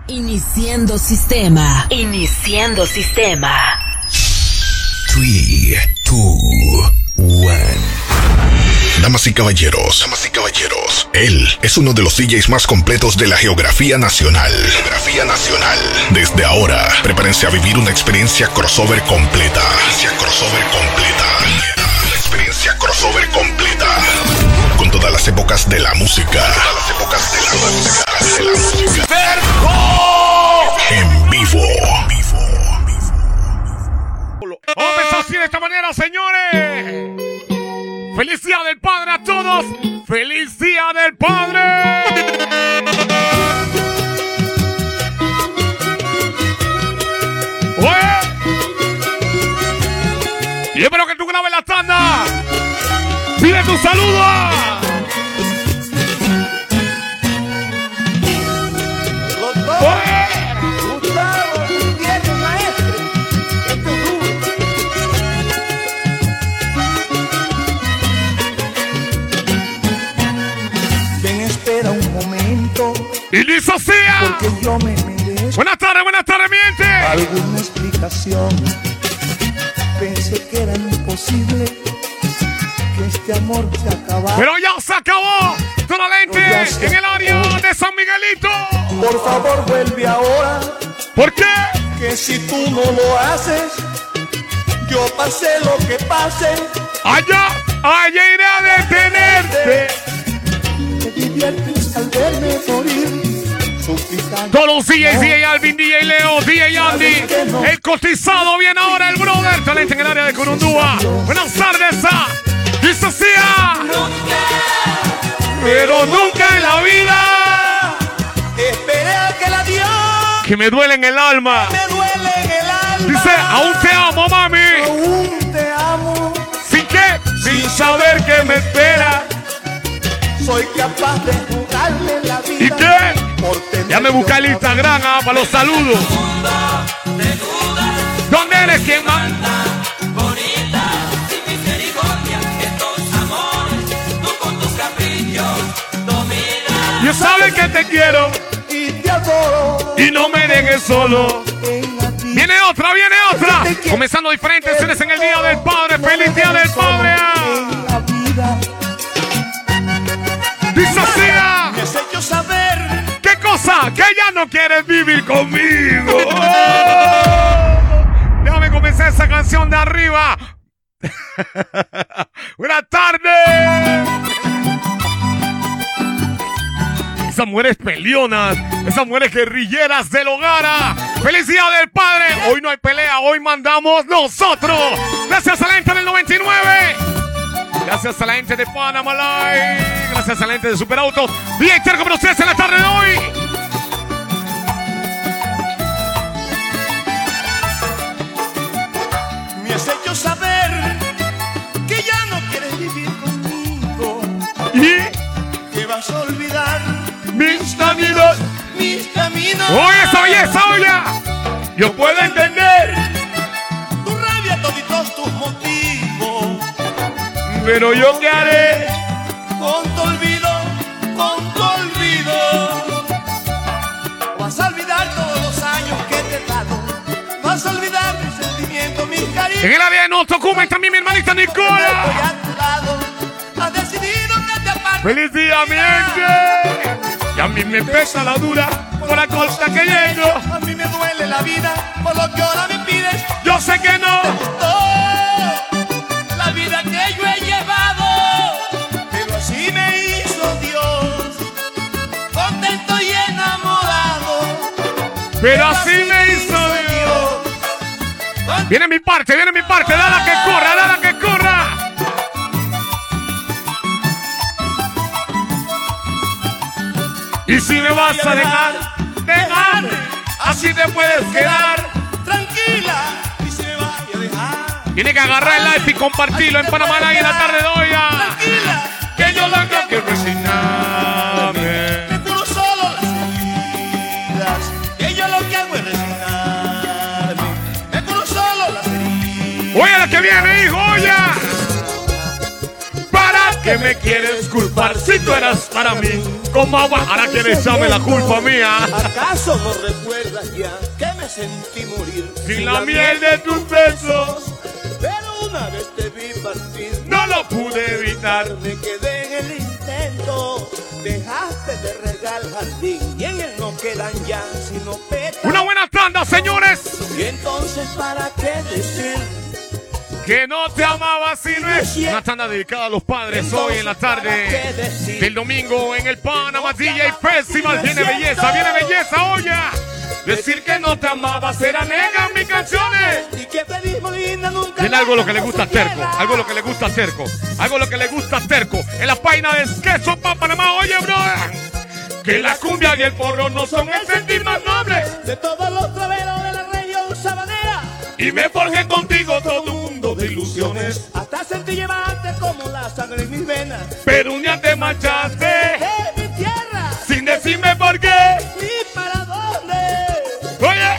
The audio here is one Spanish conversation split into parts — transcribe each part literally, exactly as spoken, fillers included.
Iniciando sistema. Iniciando sistema. tres, dos, uno. Damas y caballeros, damas y caballeros, él es uno de los D Js más completos de la geografía nacional. Geografía nacional. Desde ahora, prepárense a vivir una experiencia crossover completa. Experiencia crossover completa. Una experiencia crossover completa. Con todas las épocas de la música. Todas las épocas de la música. De la música. ¡Vergo! En vivo. En vivo. Vamos a empezar así de esta manera, señores. ¡Feliz Día del Padre a todos! ¡Feliz Día del Padre! ¡Oye! Y espero que tú grabes la tanda. ¡Pide tu saludo! ¡Oye! Y Luis Ocía. Porque yo me merezco. Buenas tardes, buenas tardes, mi gente. Alguna explicación. Pensé que era imposible que este amor se acabara. Pero ya se acabó. Toda la gente en el área de San Miguelito. Por favor, vuelve ahora. ¿Por qué? Que si tú no lo haces, yo pase lo que pase. Allá, allá iré a detenerte. Te diviertes al verme morir. Todos los D Js, D J Alvin, D J Leo, D J Andy. El cotizado viene ahora, el brother. Talento en el área de Corundúa. Buenas tardes a Luis Ocía. Pero nunca en la vida esperé a que la Dios. Que me duele en el alma. Me duele en el alma. Dice, aún te amo, mami. Aún te amo. ¿Sin qué? Sin saber que me espera. Soy capaz de jugarle la vida. ¿Y qué? Ya me busca el Instagram ah, para los saludos. ¿Dónde eres quien manda? Bonita, sin misericordia, estos amores, tú con tus caprichos dominas. Yo sabes que te quiero y te adoro. Y no me dejes solo. Viene otra, viene otra. Comenzando diferentes series en el Día del Padre. ¡Feliz Día del Padre! Dice así. Me has hecho saber. ¿Qué cosa? Que ya no quieres vivir conmigo. Oh. Déjame comenzar esa canción de arriba. Buenas tardes. Esas mujeres peleonas, esas mujeres guerrilleras del hogar. ¡Feliz Día del Padre! Hoy no hay pelea, hoy mandamos nosotros. Gracias a la gente del noventa y nueve. Gracias a la gente de Panama Live. Gracias a la gente de Superautos. Bien, cerca para ustedes en la tarde de hoy. Me has hecho saber que ya no quieres vivir conmigo. Y que vas a olvidar mis caminos. Mis caminos. ¡Oye esa belleza, oye! Yo puedo entender tu rabia, toditos tus motivos. Pero yo qué haré con tu olvido, con tu olvido. Vas a olvidar todos los años que te he dado. Vas a olvidar mis sentimientos, mis cariños. En el área de Nos Tocumen también mi hermanita Nicola. Estoy a tu lado. Has decidido que te apartes. ¡Feliz día, mi gente! Y a mí me pesa la dura por la costa que llego. A mí me duele la vida por lo que ahora me pides. Yo sé que no. La vida que yo he llevado, pero así me hizo Dios, contento y enamorado. Pero así me hizo Dios. Viene mi parte, viene mi parte. Dala que corra, dala que corra. Y si me vas a dejar, déjame. Así te puedes quedar tranquila. Y si me vas a dejar, tiene que agarrar el live y compartirlo en Panamá en la tarde de hoy. Tranquila, que yo no tengo que resignarme. Me curo solo las heridas. Que yo lo que hago es resignarme. Me curo solo las heridas. Oye la que viene, hijo, oye. Para qué me quieres culpar si tú eras para mí como agua? Ahora quieres echarme la culpa mía. ¿Acaso no recuerdas ya que me sentí morir Sin la miel de tus besos, Pero una vez te vi partir, no lo pude evitar. me quedé en el intento. Dejaste de regar el jardín y en él no quedan ya sino pétalos. Una buena tanda, señores. Y entonces, ¿para qué decir Que no te amaba si no es. Una tanda dedicada a los padres hoy en la tarde del domingo en el Panama D J Festival. Viene belleza, viene belleza, oye. Decir que no te amaba será negar mis canciones. y que feliz Molina nunca Tiene algo lo que le gusta a Terco, algo lo que le gusta a Terco, algo lo que le gusta a Terco. En la página de Queso Pa' Panamá, oye, brother, que la cumbia y el porro no son el sentir más noble. de todos los traveros de la región sabanera. Y me forjé contigo todo un mundo de ilusiones. Hasta sentí llevarte como la sangre en mis venas. Pero un día te marchaste De mi tierra, sin decirme por qué. ni para dónde. Oye.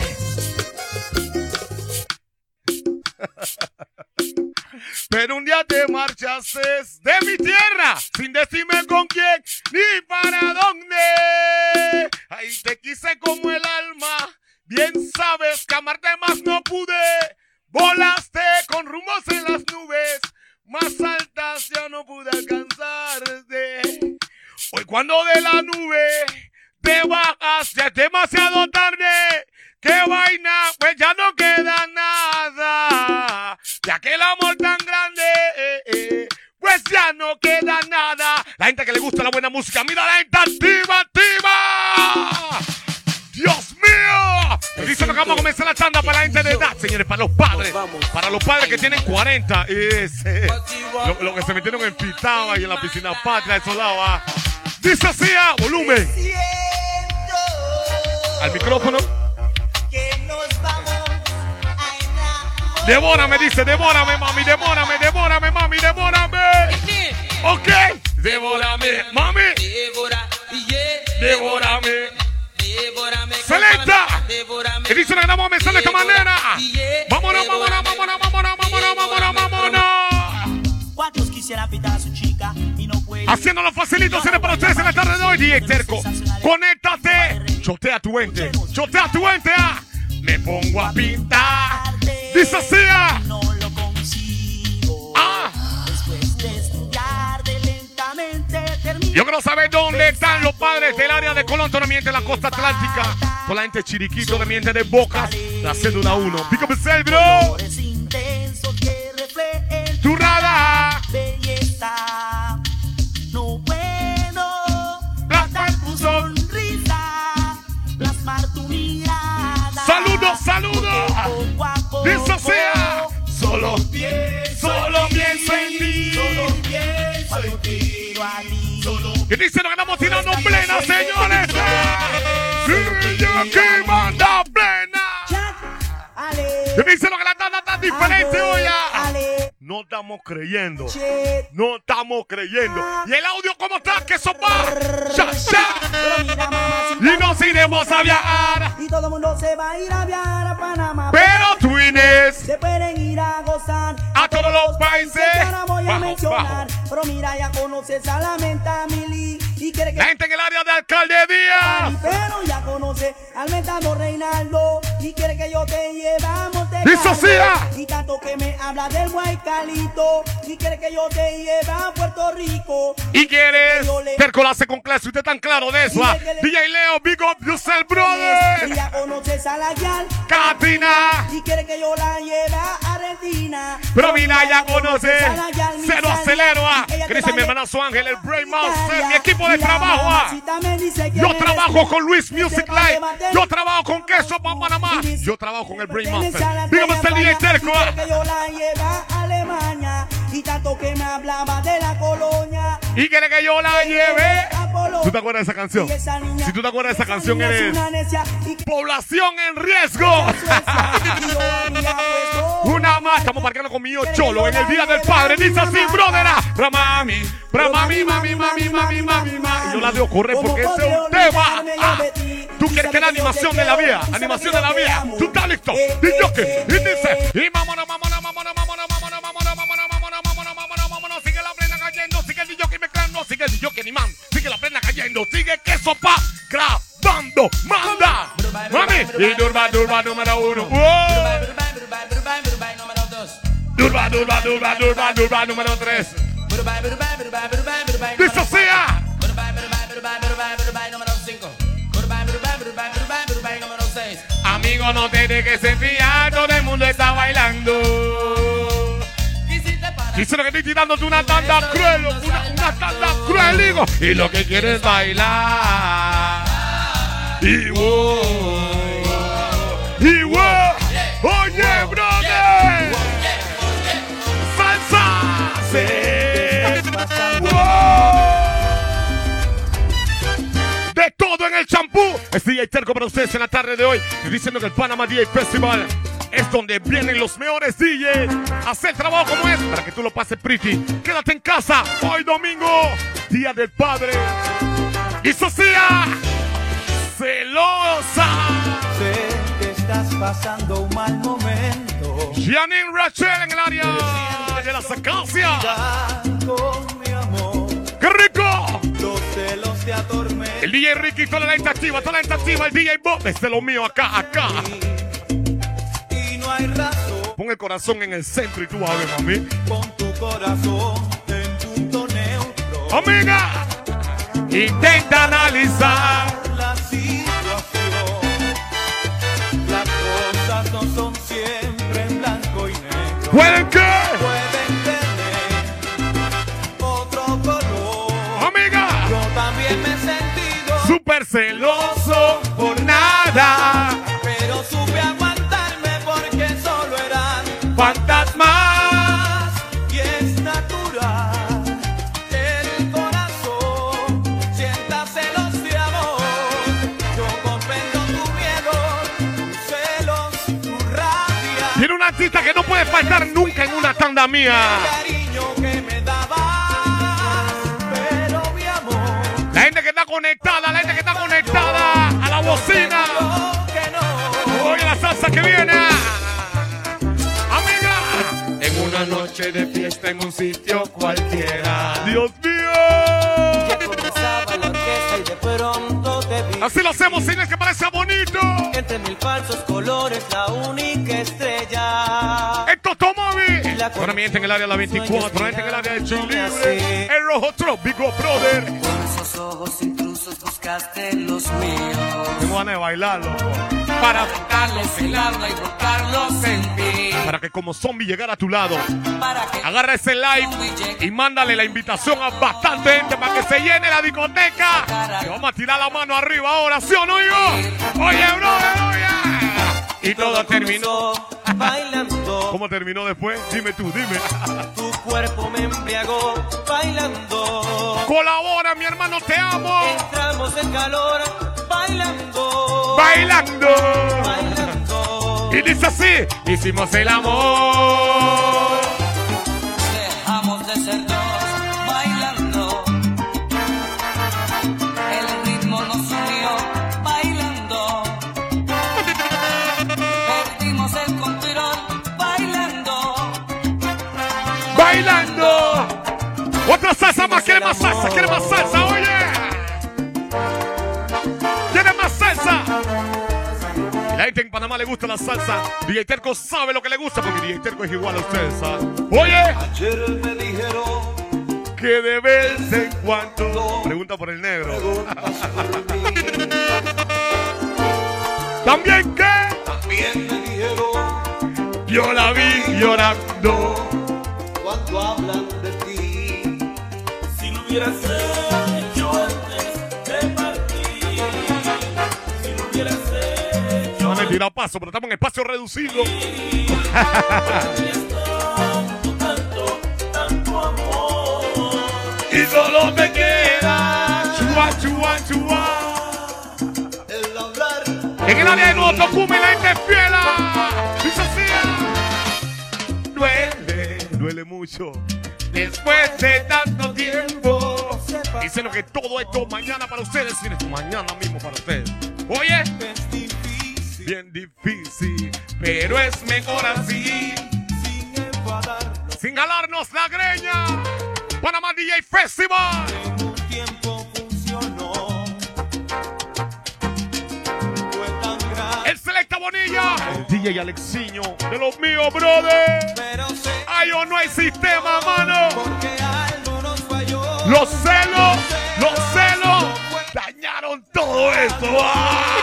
Pero un día te marchaste de mi tierra sin decirme con quién ni para dónde. Ahí te quise como el alma. Bien sabes que amarte más no pude. Volaste con rumbos en las nubes más altas, ya no pude alcanzarte. Hoy cuando de la nube te bajas ya es demasiado tarde. ¡Qué vaina! Pues ya no queda nada de aquel amor tan grande. Eh, eh, pues ya no queda nada. La gente que le gusta la buena música, mira la gente activa, activa. ¡Dios mío! Dice que vamos a comenzar la tanda para la gente de edad, señores, para los padres. Para los padres que tienen cuarenta. Es, eh, lo, lo que se metieron en Pitaba y en la piscina patria, de esos lados. Ah. Dice así, ah, volumen. Al micrófono. Devórame, dice, devórame, mami, devórame, devórame, mami, devórame. Ok, devórame, mami. Devórame. Selecta. Y dice que vamos a comenzar de esta manera. Vámonos, vámonos, vámonos, vámonos, vámonos, vámonos, vámonos. ¿Cuántos quisieran pintar a su chica y no pueden? Haciendo los facilitos para ustedes en la tarde de hoy, D J Terco. Conéctate. Chotea tu ente. Chotea tu ente. Ah. Me pongo a pintar. Dice así. Ah. No lo consigo. Ah. Después de estudiar lentamente termino. Yo quiero saber dónde están los padres del área de Colón, toda la gente de la costa atlántica, toda la gente de Chiriquito, de mi gente de Bocas, la cédula uno. Pick up yourself, bro. Colores intensos que reflejen Tu radar. belleza. No puedo Plasmar tu tu son. sonrisa, plasmar tu mirada. Saludos, saludos. Poco a poco, Dice sea. Solo pienso, solo pienso en ti. Solo pienso en ti. quiero a ti. Y dice nos ganamos tirando plena, señores. Sí, yo aquí manda plena. Ale, Y dice lo que la tanda está diferente hoy. ah. ale, No estamos creyendo. che. No estamos creyendo. ¿Y el audio cómo está? ¿Qué sopa? ¡Ya, ya! Pero mira, mamacita, Y nos iremos a viajar. y todo el mundo se va a ir a viajar a Panamá. Pero Twines, Se pueden ir a gozar a todos los países. que ahora voy a Bajo, mencionar. bajo. Pero mira, ya conoces a la menta Mili y quiere que La gente en el área de alcaldía. pero ya conoce al mentado Reinaldo y quiere que yo te lleve a Monte ¡Y Socia! Y tanto que me habla del Guaycalito y quiere que yo te lleve a Puerto Rico. Y quieres Terco la hace con clase. Usted tan claro de eso. ah. D J Leo, big up yourself, Y brother. ya conoces a la Yal Catina. y quiere que yo la lleve a Argentina. Pero mira, ya conoce. a la Yal, mi Cero Sani, acelero. ah. ella Que te dice va mi a hermanazo Ángel, el Brain Italia. Master, mi equipo de Y la trabajo. ah. mamacita me dice que Yo eres trabajo tú. con Luis Que Music te va a Live. debatir. Yo trabajo con Queso Pa' Panamá. Yo trabajo con el Brain Master. Dígame usted, D J Terco. ah. Que yo la lleve a Alemania y tanto que me hablaba de la colonia. Y quiere que yo la lleve. A Polonia. ¿Tú te acuerdas de esa canción? Y esa niña- Si tú te acuerdas de esa canción, niña es eres una necia y que población en riesgo. Suecia, y yo había puesto Una más, estamos marcando con mi cholo en el día del padre. Dice así, brother. Pra mami, pra mami, mami, mami, mami, mami, mami. Y yo la dejo correr porque ese es un tema. Ah, tú quieres que la animación de la vida, animación de la vida. Tú estás listo. Y yo que, y dice, y vámonos, vámonos, vámonos, vámonos, vámonos, vámonos, vámonos, vámonos, vámonos, vámonos, vámonos. Sigue la plena cayendo, sigue el D J sigue el yo que ni mando, sigue la plena cayendo, sigue que sopa grabando, manda. Mami, y Durba, Durba número uno. Wow. Durba, Durba, Durba, Durba, Durba número tres. Disocia. Amigo, no te dejes enfriar, todo el mundo está bailando. Dice lo que estoy tirándote una tanda cruel, una, una tanda cruel, digo. Y lo que quieres bailar. Y wow, y wow. Oye, brother. Salsa. Sí. Wow. De todo en el champú. Es D J Terco para ustedes en la tarde de hoy. Estoy diciendo que el Panama D J Festival es donde vienen los mejores D Js a hacer trabajo como es para que tú lo pases pretty. Quédate en casa hoy domingo, Día del Padre. Y Socia, celosa. Sé que estás pasando un mal momento. Janine Rachel en el área de las acacias. Con mi amor, ¡Qué rico! los celos te atormentan. El D J Ricky, toda la gente activa, toda la gente activa. El D J Bob, desde lo mío acá, acá. Y no hay razón. Pon el corazón en el centro y tú vas a ver, mami. Pon tu corazón en punto neutro. Amiga, intenta analizar. La situación. Las cosas no son siempre en blanco y negro. ¿Pueden qué? Pueden tener otro color. Amiga, Yo también me he sentido súper celoso por nada. pero supe aguantarme porque solo eran Fantasmas. y es natural. El corazón sienta celos de amor. Yo comprendo tu miedo, tus celos, tu rabia, Tiene una artista que no puede faltar nunca en una tanda mía. cariño que me dabas. Pero mi amor, La gente que está conectada, la gente que está conectada a la bocina. yo que no. Oye la salsa que viene. Amiga, en una noche de fiesta en un sitio cualquiera. Dios mío. Ya comenzaba la orquesta y de pronto te vi. Así lo hacemos, cines que parece bonito. Entre mil falsos colores, la única estrella. Esto es Tomovi. Ahora mi gente en el área de la veinticuatro, gente en el área de Chile. El Rojo Trop, Big Go Brother. Con esos ojos intrusos buscaste los míos. Tengo ganas de bailar, loco. Para Tocarlos, celarla y brotarlos en ti. Para que como zombie llegara a tu lado. Para que Agarra ese live y mándale la invitación a bastante gente para que se llene la discoteca. Que vamos a tirar la mano arriba ahora, ¿sí o no, hijo? Oye, brother, oye. Y todo terminó. Bailando, ¿Cómo terminó después? Dime tú, dime. tu cuerpo me embriagó. Bailando, Colabora, mi hermano, te amo. entramos en calor. Bailando, Bailando. bailando. Y dice así, hicimos el amor. dejamos de ser dos bailando. El ritmo nos unió bailando. Perdimos el control bailando. Bailando. Otra salsa más, quiere más salsa, quiere más salsa, oye. ¿Quiere más salsa? La gente en Panamá le gusta la salsa. D J Terco sabe lo que le gusta porque D J Terco es igual a ustedes, ¿sabes? Oye, Ayer me dijeron que de vez en cuando. Pregunta por el negro. ¿También qué? también me dijeron Yo la vi llorando. cuando hablan de ti. Si lo hubieras hecho antes de partir, si lo hubieras hecho No me tira paso, pero estamos en espacio reducido. tanto, tanto amor. Y solo me queda chua, chua, chua. El hablar En el área de Nuevo Tocumen la gente es fiela. Dice así. Duele, duele mucho. Después de tanto tiempo. Dicen que todo esto mañana para ustedes. Y mañana mismo para ustedes. Oye, es difícil bien difícil, pero es mejor así. sin enfadarnos. Sin jalarnos la greña. Panamá D J Festival. D J Alexiño, de los míos, brother. Ay, oh, no hay sistema, mano. Los celos, los celos dañaron todo esto. ¡Ah!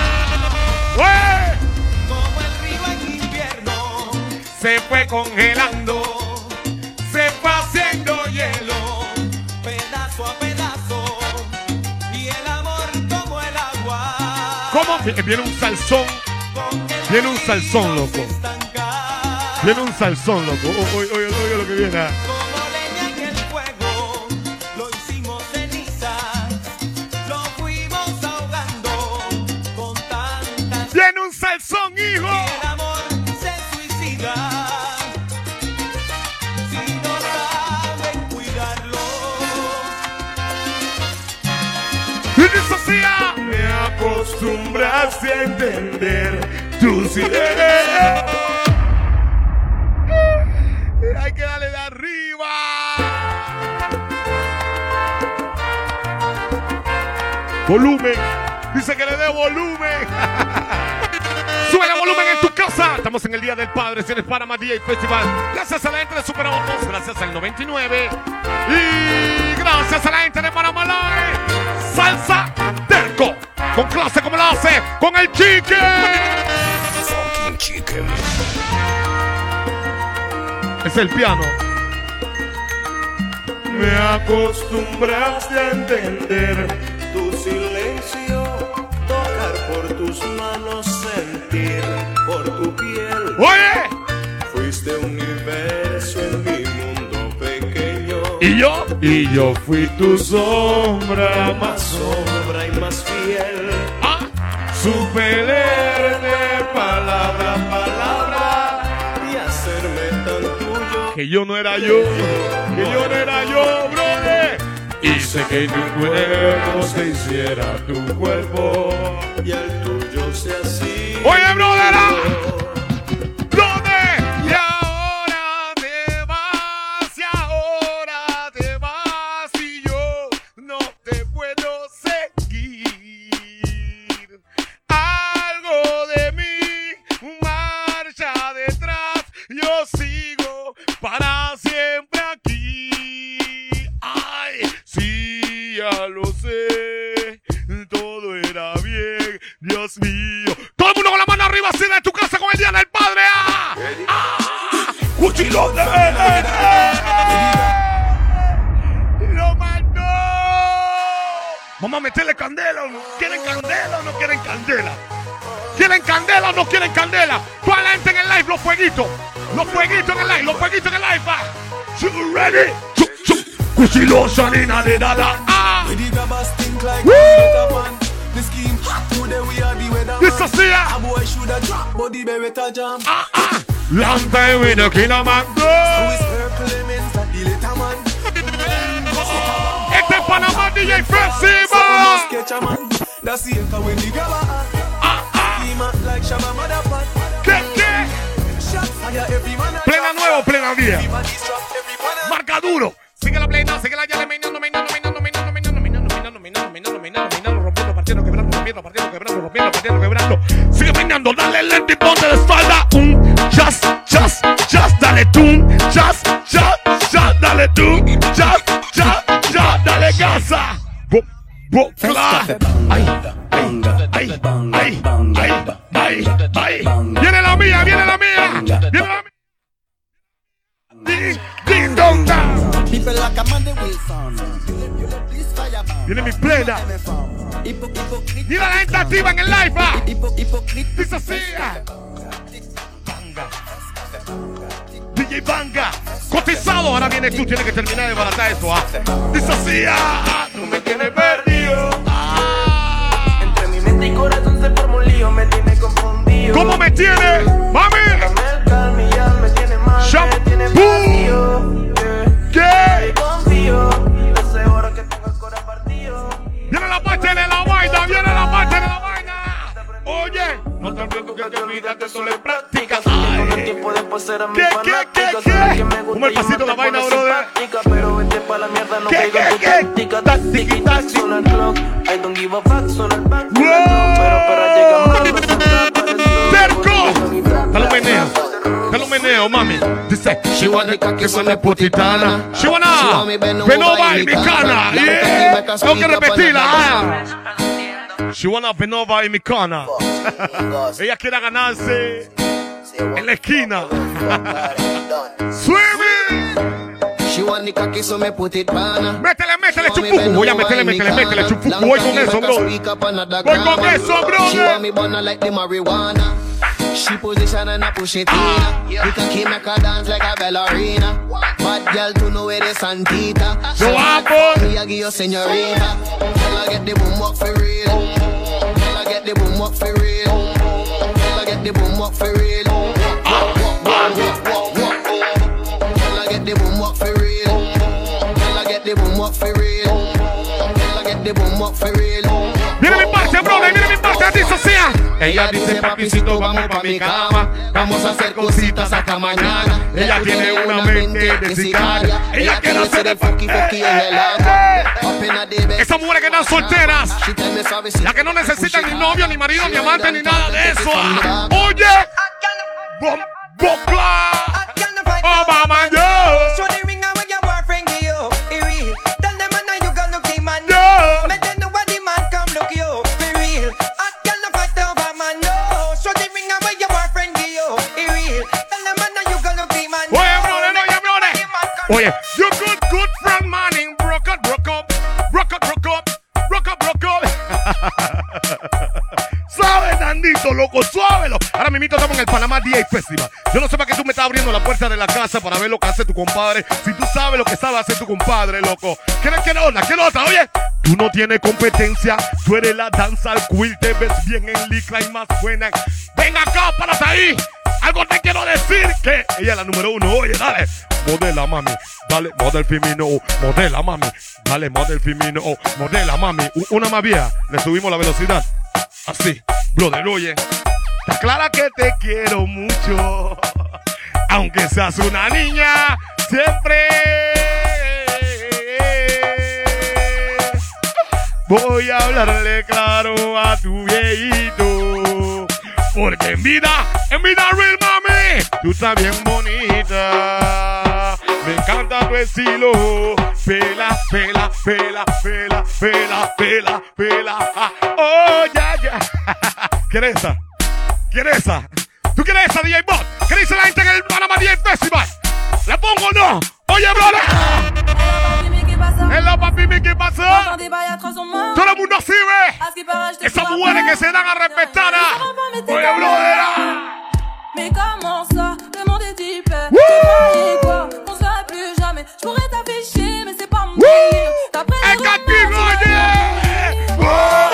Como el río en invierno se fue congelando, se fue haciendo hielo. pedazo a pedazo, y el amor como el agua. ¿Cómo? Viene un salsón, viene un salsón, loco. Viene un salsón, loco. Oye, oye, oye lo que viene. Como leña en el fuego, lo hicimos cenizas, lo fuimos ahogando con tantas. Viene un salsón, hijo. El amor se suicida si no saben cuidarlo. Y dice así, ah, me acostumbraste a entender tu silencio. Hay que darle de arriba. Volumen. Dice que le dé volumen. Sube el volumen en tu casa. Estamos en el Día del Padre. Si eres Panamá D J Festival. Gracias a la gente de Super Autos. Gracias al noventa y nueve. Y gracias a la gente de Panamá Live. Salsa Terco. Con clase como la hace. Con el chicken. Fucking chicken. Es el piano. Me acostumbraste a entender Tu silencio, tocar por tus manos, sentir por tu piel. Oye. Fuiste universo en mi mundo pequeño. Y yo. Y yo fui tu sombra más sombra y más fiel. Ah. Supe leerte palabra a palabra. Y hacerme tan tuyo. Que yo no era yo. Que yo no era yo, brother. Hice que mi cuerpo se hiciera tu cuerpo. Y el tuyo sea así. Oye, brother. ¿Dónde? Y ahora te vas, y ahora te vas, y yo no te puedo seguir. Algo de mí marcha detrás, yo sigo para siempre aquí. Ay, sí, ya lo sé, todo era bien, Dios mío. Todo el mundo con la mano arriba, así de tu casa con el Día del Padre. ¡Ah! ¡Ah! ¡Cuchilote! ¡Lo mandó! Vamos a meterle candela. ¿Quieren candela o no quieren candela? ¿Quieren candela o no quieren candela? Toda la gente en el live, los fueguitos. Los fueguitos en el live, los fueguitos en el live. Va. You ready? Cuchilosa, nena de dada. Ah. This is it. Ah, ah. Long time we no kill a man. Este es Panamá D J Festival. Ah, ah. ¿Qué, qué? Plena nuevo, plena día. Marca duro. Sigue la plena, sigue la ya le minando, minando, minando, minando, minando, minando, minando, minando, minando, minando, minando, rompiendo, partiendo, quebrando, rompiendo, partiendo, quebrando, rompiendo, partiendo, quebrando. Sigue minando, dale lento y ponte de espalda. Un jazz, jazz, jazz, dale tú. Jazz, jazz, jazz, dale tú. Jazz, jazz, jazz, dale casa. Bo, bo, fla. Ay, ay, ay, ay, ay, ay, ay. Viene la mía, viene la mía, viene la mía. Ding, ding, dong, dong. Viene mi plena. Mira la gente activa en el live. ¿Va? Dice así. Banga. D J Banga. Cotizado. Ahora viene tú. Tienes que terminar de baratar esto. ¿Ah? Dice así. Ah, tú me tienes perdido. Ah. Entre mi mente y corazón se forma un lío. Me tiene confundido. ¿Cómo me tiene? Mami. Me tiene mal. Me tiene vacío. ¿Qué? Confío. Hace horas que tengo el corazón partido. Viene la parte de la vaina, viene la parte de la vaina. Oye, no te olvides que te olvidaste solo en práctica. Ay. ¿Qué, qué, qué, qué? Como el pasito de la vaina, brother. Pero vete pa' la mierda, no ¿Qué, caigo en tu qué, qué? táctica. Táctica, táctica. Suena el clock, I don't give a fuck, suena el back. Wow. Pero para llegar más, no se trata de slow. Terco. Dice, she wanna cocky so me put it on. She wanna bend over y mi cana. Yeah. Tengo que repetirla. Ah. She wanna bend over y mi cana. Ella quiere ganarse en la esquina. Swimming. She want the cocky so me put it on. Métele, métele, chupucu. Voy a meterle, métele, métele, chupucu. Voy con eso, bro. Voy con eso, bro. She want me burn like the marijuana. She position and I push it in. You can keep make her dance like a ballerina. Bad girl to know where the Santita. So I me I give you señorita. Girl I get the boom up for real. Girl I get the boom up for real. Girl I get the boom up for real. Walk, walk, walk, walk, walk, walk. Girl I get the boom up for real. Girl I get the boom up for real. Girl I get the boom up for real. Mira mi parte, brother, mira mi parte, disocia. Ella dice, papicito, vamos pa' mi cama. Vamos a hacer cositas hasta mañana. Ella tiene una mente de sicaria. Ella quiere hacer el funky funky en el agua. Esas mujeres que están solteras, las que no necesitan ni novio, ni marido, ni amante, ni nada de eso. Oye, Bocla, oh mamá, yo. Oye, you good, good from morning, broke up, broke up, broke up, broke up, broke up, broke up. Suave, Nandito, loco, suávelo. Ahora mismo estamos en el Panamá D A Festival. Yo no sé para qué tú me estás abriendo la puerta de la casa para ver lo que hace tu compadre. Si tú sabes lo que sabe hacer tu compadre, loco. ¿Qué, qué nota? ¿Qué nota? Oye, tú no tienes competencia. Tú eres la danza al quill. Te ves bien en licra y más buena. Ven acá, párate ahí. Algo te quiero decir que ella es la número uno. Oye, dale. Modela, mami. Dale, model femino. Modela, mami. Dale, model femino. Modela, mami. Una más vieja. Le subimos la velocidad. Así. Brother, oye. Está clara que te quiero mucho. Aunque seas una niña. Siempre voy a hablarle claro a tu viejito. Porque en vida, en vida real, mami, tú estás bien bonita. Me encanta tu estilo. Pela, pela, pela, pela, pela, pela, pela. Oh, ya, ya. ¿Quieres esa? ¿Quieres esa? ¿Tú quieres esa, D J Bot? ¿Qué dice la gente en el Panamá D J Festival? ¿La pongo o no? Oye, brother. Hello, papi, ¿qué pasó? Todo el mundo así ve. Esas mujeres que se dan a respetar. Oye, brother. Mais comment ça, le monde est hyper. Tu croyais quoi, qu'on se verrait plus jamais. Je pourrais t'afficher, mais c'est pas mon délire. D'après les rumeurs,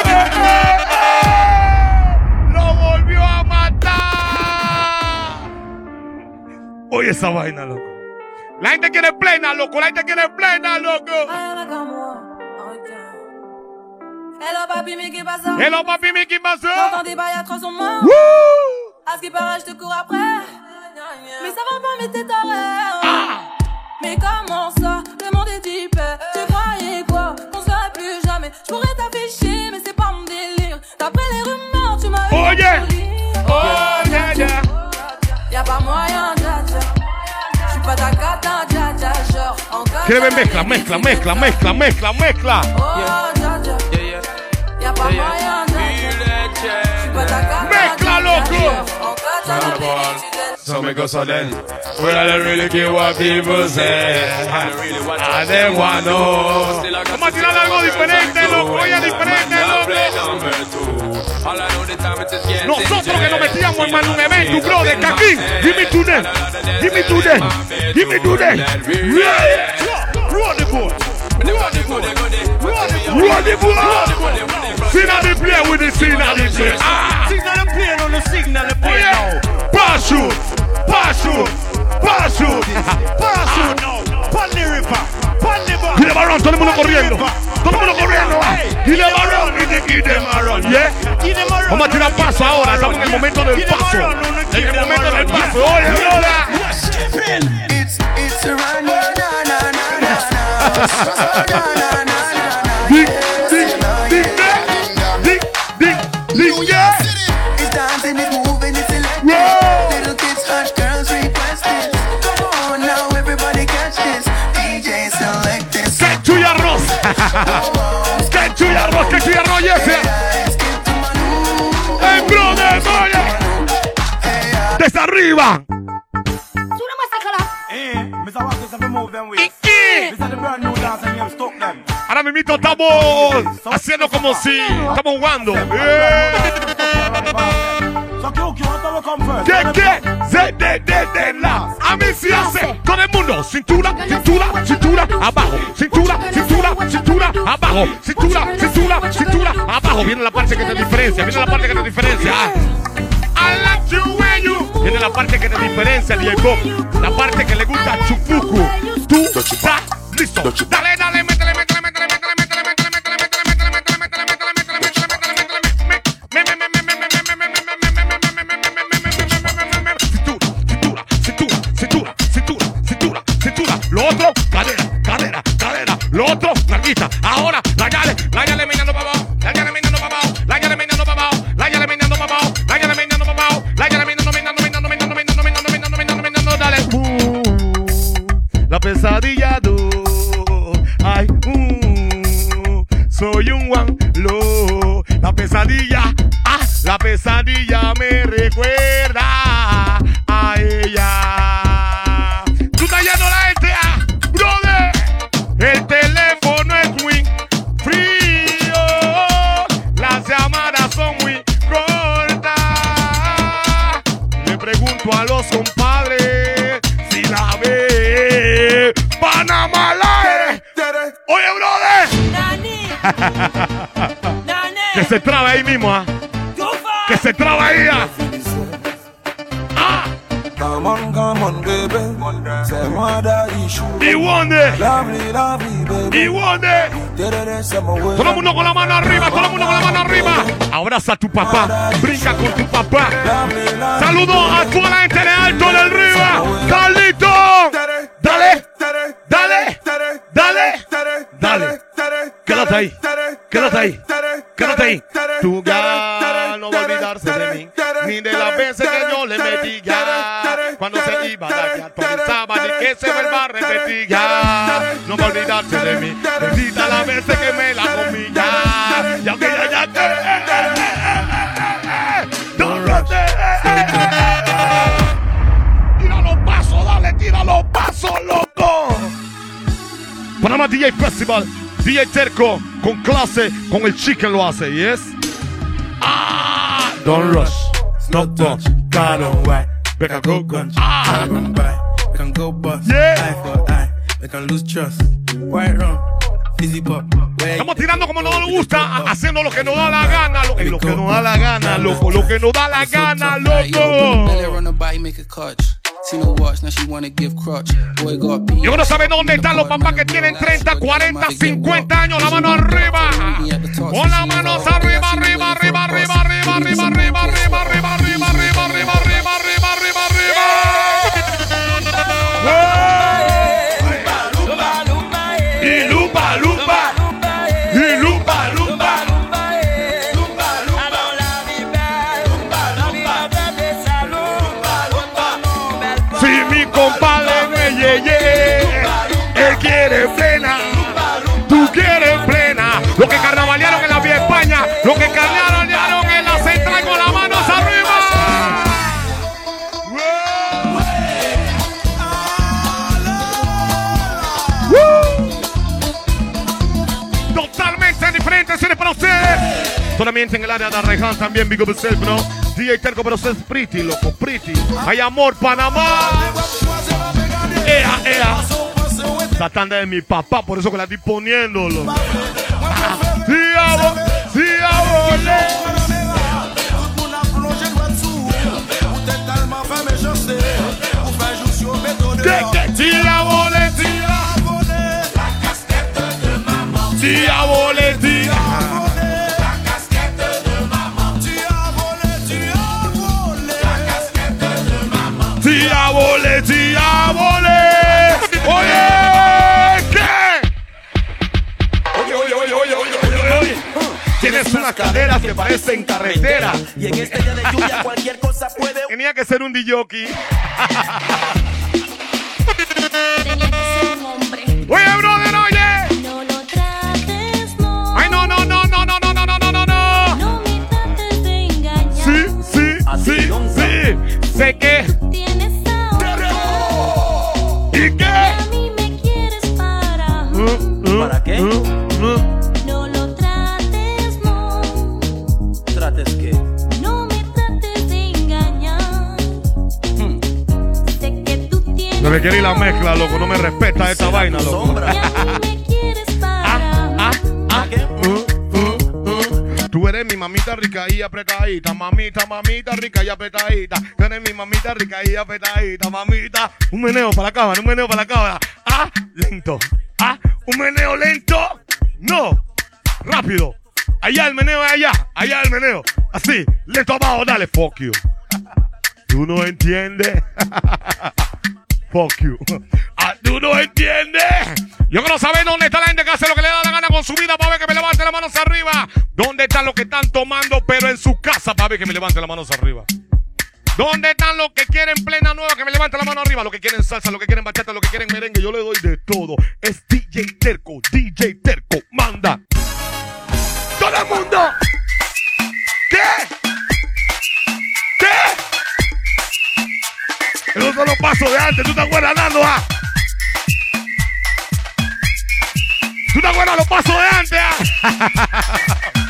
lo volvió a matar. Oye esa vaina, loco. La gente quiere plena, loco. La gente quiere plena, loco. Hello papi, mais qu'est passé? Hello papi, mais qu'est passé? J'entendais pas y'a trop son main. À ce qui paraît, je te cours après. Mais ça va pas, mais t'es taré. Mais comment ça, le monde est hyper. Tu croyais quoi, qu'on se verrait plus jamais. Je pourrais t'afficher, mais c'est pas mon délire. D'après les rumeurs, tu m'as eu. Oh yeah, oh yeah, yeah. Y'a pas moyen, dja dja. J'suis pas ta cata, dja dja. Genre, encore. Quiere ver mezcla, mezcla, mezcla, mezcla, mezcla, mezcla. Oh dja dja. Y'a pas moyen, dja dja. J'suis pas ta cata. Mezcla, loco. So me go so then. Well, I don't really care what people say. I don't want to know. Vamos a tirar algo diferente, loco. Oye, diferente, loco. Nosotros que nos metíamos en un evento, bro, de Caquín. Give me to them. Give me to them. Give me to them. Run the board. Run the board. Run the board. Signal the play with the signal the play. Signal the play on the signal the play now. Parachute. Parachute. Parachute. Parachute. Pon the river. Pon the bar. Y le va a run, todo el mundo corriendo. Todo el mundo corriendo. Y le va a run. Y le va a run. Yeah. Vamos a tirar paso ahora. Estamos en el momento del paso. En el momento del paso. Oye, brother. It's it's a run. Na na na na na. Dick, dick, dick, dick, dick, dick, yeah. It's dancing, it's moving, it's electric. Little kids, hush, girls request it. Come on. Que chuyarro, que chuyarro, yes. ¡Ey, brother, oye! ¡Desde arriba! Ahora mismo estamos haciendo como si estamos jugando. ¿Qué, qué? Se de, de, de la. A mí sí hace. Todo el mundo. Cintura, cintura, cintura, abajo. Cintura, cintura, cintura, abajo. Cintura, cintura, cintura, abajo. Viene la parte que te diferencia. Viene la parte que te diferencia. I like you when you. Viene la parte que te diferencia, D J Bob. La parte que le gusta a Chufuku. Tú estás listo. Dale, dale, métele, métele, métele, métele, métele, métele, métele, métele, métele, métele, métele, métele, métele, cintura, cintura, cintura, cintura. Lo otro, cadera, cadera, cadera. Lo otro, larguita. Ahora, la llave, la llave meñando para abajo, la llave meñando para abajo, la llave meñando para abajo, la llave meñando para abajo, la llave meñando para abajo, la llave meñando, meñando, meñando, meñando, meñando, meñando, meñando, meñando, meñando, dale. Uh, la pesadilla do, ay, uh, soy un Juan Lo. La pesadilla, ah, la pesadilla me recuerda a ella. Tú estás yendo la gente, ah, brother. El teléfono es muy frío, las llamadas son muy cortas. Le pregunto a los compadres si la ve. Panamá la es. Oye, brother. Que se traba ahí mismo, ¿ah? Que se traba ahí, ¿ah? ¡Ah! Come on, come on, baby. Say what that issue. Y Wonder. Lovely, lovely, baby. Y Wonder. Todo el mundo con la mano arriba, todo el mundo con la mano arriba. Abraza a tu papá, brinca con tu papá. Saludos a toda la gente de Alto del Riva. Carlito. Dale, dale, dale, dale. Quédate ahí, quédate ahí, quédate ahí. Tu ya no va a olvidarse de mí, ni de las veces que yo le metí ya. Cuando se iba de aquí actualizaba, ni que se vuelva a repetir ya. No va a olvidarse de mí, bendita las veces que me la comí ya. Ya que ya, ya te... Tira los pasos, dale, tira los pasos, loco. Panamá D J Festival, D J Terco, con clase, con el chicken lo hace, ¿yes? Ah, don't rush, stop touch, got on white, make a go gun, ah, run by, we can go bust, eye for eye, we can lose trust, white rum, easy pop. Estamos tirando como nos gusta, haciendo lo que nos da la gana, lo, lo que nos da la gana, loco, lo que nos da la gana, loco. Yo no sabe dónde están los papás que tienen treinta, cuarenta, cincuenta años. La mano arriba. Con las manos arriba, arriba, arriba, arriba, arriba, arriba, arriba, arriba, arriba, arriba, arriba, arriba, arriba, arriba, arriba, arriba. Y lupa, lupa. Y lupa, lupa. Si mi compadre me yeye, él quiere plena, tú quieres plena. Lo que carnavalearon en la Vía España, lo que carnavalearon en la central con las manos arriba. Totalmente diferente, serie para ustedes. Solamente en el área de Arreján también, big up yourself, ¿no? D J Terco, pero usted es pretty, loco, pretty. Hay amor, Panamá. Ea, ea. Satán de mi papá, por eso que la estoy poniéndolo. Diablo, diablo. Que que tira volé, tira volé. La casquette de maman. Tira volé, tira. La casquette de maman. Tira volé, tira volé. La casquette de maman. Tira volé, tira volé. Oye, ¿qué? Oye, oye, oye, oye, oye, oye, oye. Tienes unas caderas que parecen carretera. Y en este día de lluvia cualquier cosa puede. Tenía que ser un D J. Tenía que ser un hombre. Oye, brother, oye. No lo trates sí, sí. Sé que tienes ¿y qué? a mí me quieres para. Uh, uh, ¿Para qué? Uh, uh. No lo trates, no. ¿Trates qué? No me trates de engañar. Hmm. Sé que tú tienes. No me quiere ir la mezcla, loco. No me respeta esta Será vaina, tu loco. sombra. Y a mí me quieres para. Ah, ah. ¿Qué? Uh, uh, uh. Tú eres mi mamita rica y apretadita, mamita, mamita rica y apretadita. Tú eres mi mamita rica y apretadita, mamita. Un meneo para la cámara, un meneo para la cámara. Ah, lento. Ah, un meneo lento. No, rápido. Allá el meneo es allá, allá el meneo. Así, lento abajo, dale, fuck you. Tú no entiendes. Fuck you. Ah, tú no entiendes. Yo quiero saber dónde está la gente que hace lo que le da la gana con su vida para ver que me levante las manos arriba. ¿Dónde están los que están tomando pero en su casa para ver que me levante las manos arriba? ¿Dónde están los que quieren plena nueva que me levante la mano arriba? Los que quieren salsa, los que quieren bachata, los que quieren merengue. Yo le doy de todo. Es D J Terco, D J Terco, manda. ¡Todo el mundo! ¿Qué? ¿Qué? Esos son los pasos de antes, ¿tú te acuerdas, Nando? Ah? ¿Tú te acuerdas los pasos de antes? Ah?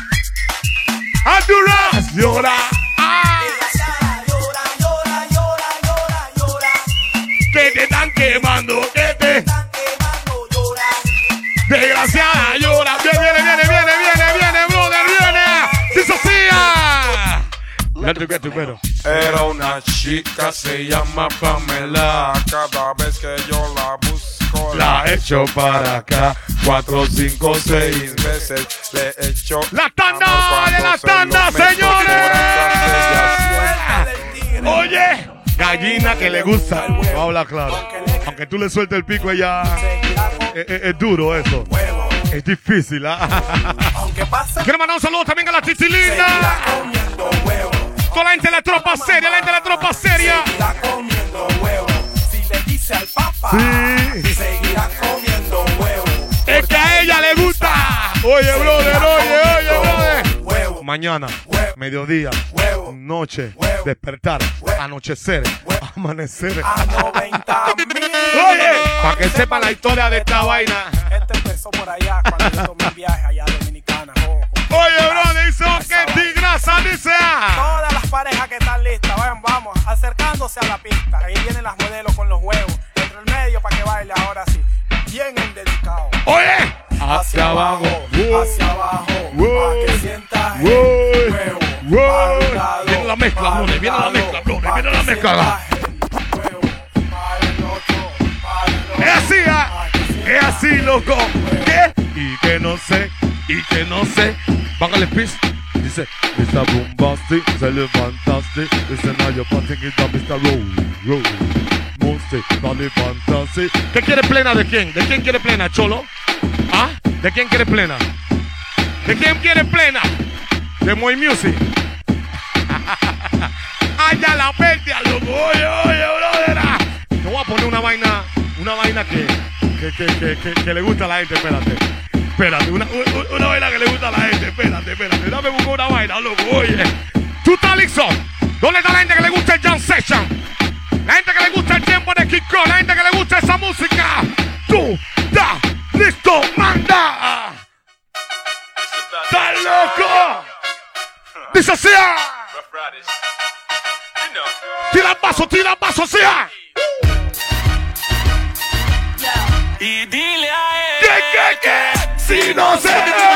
¡Honduras! ¡Llora! ¡Ah! Llora, llora, llora, llora, llora. Que te están quemando, que te Están quemando, llora. desgraciada llora. Viene, viene, viene, viene, viene, viene, brother, viene. ¡Sí, Sofía! Ya te quedas primero. Era una chica, se llama Pamela. Cada vez que yo la busco, La echo para acá. Cuatro, cinco, seis. seis veces le echo. ¡La tanda amor de la cuando se tanda, lo meto señores! por Oye, gallina que le gusta. Vamos a hablar claro. Aunque tú le sueltes el pico, ella. Es, es- es duro eso. Es difícil, ¿ah? Aunque pase, Quiero mandar un saludo también a la Titilina. seguirá comiendo huevo. Toda la gente de la tropa seria, la gente de la tropa seria. Seguirá comiendo huevo. Si le dice al papá, Sí. seguirá comiendo huevo. Es que a ella le gusta. Oye, brother, oye, oye, brother. Huevo. Mañana, mediodía, Huevo. noche, Huevo. despertar, anochecer, amanecer. A noventa mil. Oye, para que sepan la historia de esta vaina. Este empezó por allá cuando yo tomé un viaje allá a Dominicana. Oh, oh. Oye, brother, dice que tigrasa, dice. Todas las parejas que están listas, vayan, vamos, acercándose a la pista. Ahí vienen las modelos con los huevos. Entre el medio para que baile ahora sí. Bien el dedicado. Oye, hacia abajo, hacia abajo, Wow. para que sientas el Wow. huevo. Wow. Pa'l lado, Viene la mezcla, pa'l Mone, viene la lado, mezcla, Mone, pa' viene que la mezcla. sientas el huevo. Pa'l otro, pa'l otro, es así, ah. pa' que sientas Es así, loco. ¿Qué? Y que no sé, y que no sé. Bájale pis. Dice, mister Bombastic, se levantaste. Dice, now you're parting it down, mister Roll, Roll. Monster, dale fantasy. ¿Qué quiere plena de quién? ¿De quién quiere plena, Cholo? ¿Ah? ¿De quién quiere plena? ¿De quién quiere plena? De Moy Music. ¡Allá la bestia, loco! Oye, oye, brother. ah. Te voy a poner una vaina, una vaina que, que, que, que, que, que le gusta a la gente, espérate. Espérate, una, una, una vaina que le gusta a la gente, espérate, espérate. Dame buscar una vaina, loco, oye. ¿Tú estás listo? ¿Dónde está la gente que le gusta el jam session? La gente que le gusta el tiempo de kick off, la gente que le gusta esa música. ¿Tú estás listo? ¡Manda! ¡Estás loco! ¡Dice así! ¡Tira el paso, tira el paso, sea! Y dile a él ¿Qué, qué, qué? Si no se...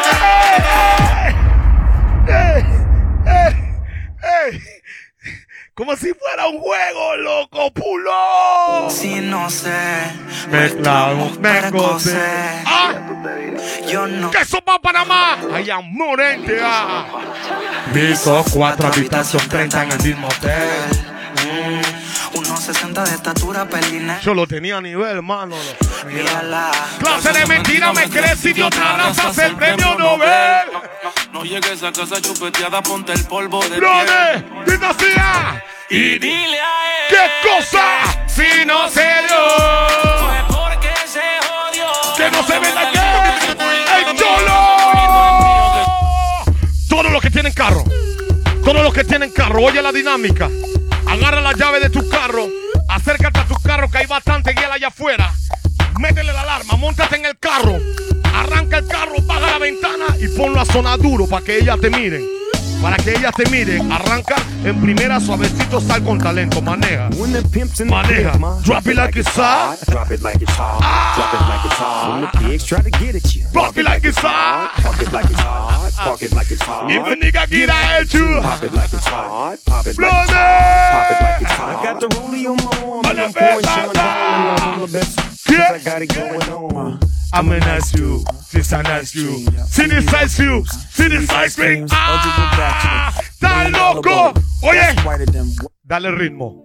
¡Ey! ¡Ey! ¡Ey! Como si fuera un juego, loco, pulo. Si no sé, Me clavo, me gocé. ¡Ah! yo no. ¡Que eso va a Panamá! ¡Ay, amorente! ¡Ah! Piso cuatro, habitación treinta en el mismo hotel. Mm, uno sesenta de estatura, pelina. Yo lo tenía a nivel, hermano. Mírala. Clase de mentira, me crees idiota, razas el premio Nobel. No llegues a casa chupeteada, ponte el polvo de ¡Brother! ¡Dinastía! Y dile a él ¿Qué cosa? Si no se dio. fue porque se jodió. ¡Que no se venda qué! ¡El Cholo! Todos los que tienen carro, todos los los que tienen carro, oye la dinámica. Agarra la llave de tu carro, acércate a tu carro que hay bastante guía allá afuera. Métele la alarma, móntate en el carro, arranca el carro, baja la ventana y ponlo a sonar duro para que ellas te miren. Para que ellas te miren, arranca en primera suavecito, sal con talento, maneja. Maneja. Drop it like it's hot. Drop it like it's hot. Drop it like it's hot. When the pigs try to get at you. Pop it like it's hot. Pop it like it's hot. Pop it like it's hot. If a nigga get at you. Pop it like it's hot. Pop it like it's Brother. hot. Pop it like it's hot. I got the rollie on my arm. I'm pouring Sean all the best. I got it going on. I'm an ice cube, this an ice cube. See this ice cube, see this ice cream. Ah, ¡está loco! Oye, dale ritmo.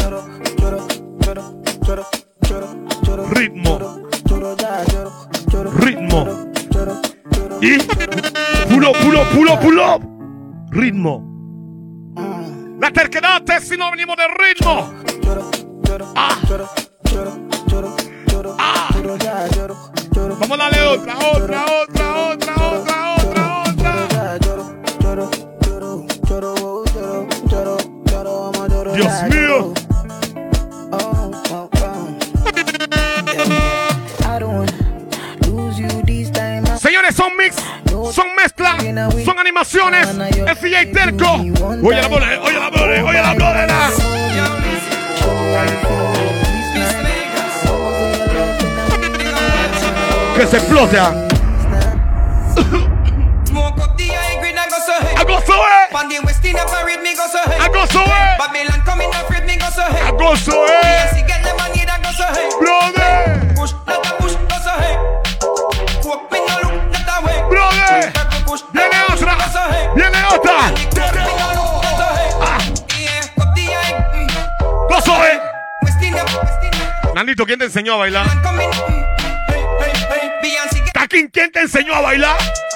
Ritmo. Ritmo. Y pull up, pull up, pull up, pull up. Ritmo. La terquedad es si no venimos de ritmo. Ah. Ah. Vamos a darle otra, otra, otra, otra, otra, otra, otra. Dios mío. Señores, son mix, son mezcla, son animaciones. El C J Terco. Oye la bola, oye la bola, oye la bola. Que se explote. I go so eh. I go so eh. I go so eh. Brother. Brother. Viene otra. Viene otra. Go so eh. Nandito, ¿quién te enseñó a bailar? Taquín, ¿quién te enseñó a bailar?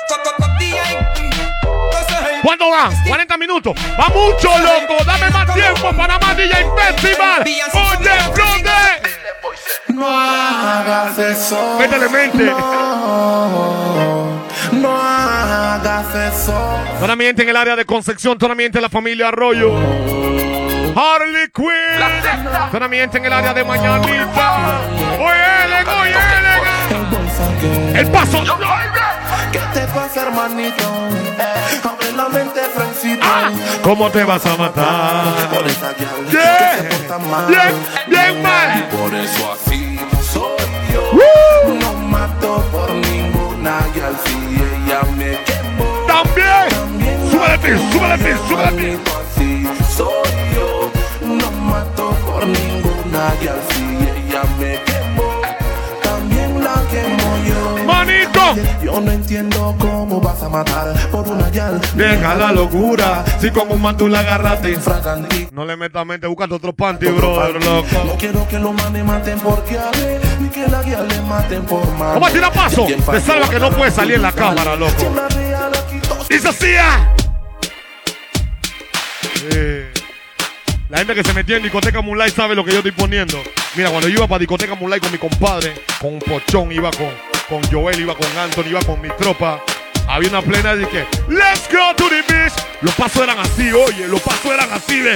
¿Cuánto va? cuarenta minutos. Va mucho, loco. Dame más tiempo para más D J Festival. Oye, brother. No hagas eso. Métele mente. No, no hagas eso. Toda mi gente en el área de Concepción. Toda mi gente en la familia Arroyo. Harley Quinn. Toda mi gente en el área de Mañanita. Oye, Ellen, oye, Ellen. El paso. ¿Qué te pasa, hermanito? Abre la mente, Francito. Ah, ¿cómo te vas a matar? Por esa guial yeah. que se porta mal. Bien, bien mal. Por eso así soy yo. Woo. No mato por ninguna guial. Si ella me quemó. También. También súbele pin, súbele pin, súbele pin. Así soy yo. No mato por ninguna guial. Si ella me quemó. También la quemo yo. Manito. Yo no entiendo cómo vas a matar por una yal. Deja la locura. Si con un man tú la agarraste. Fraganti. No le metas mente, búscate otro panty, brother, loco. No quiero que los manes maten porque ale, ni que la guía le maten por mal. Vamos a tirar paso. Te salva que no puede salir en la cámara, loco. Y se hacía. Eh. La gente que se metía en discoteca Moonlight sabe lo que yo estoy poniendo. Mira, cuando yo iba para discoteca Moonlight con mi compadre, con Pochón, iba con, con Joel, iba con Anthony, iba con mi tropa. Había una plena de que let's go to the beach. Los pasos eran así, oye, los pasos eran así, ve.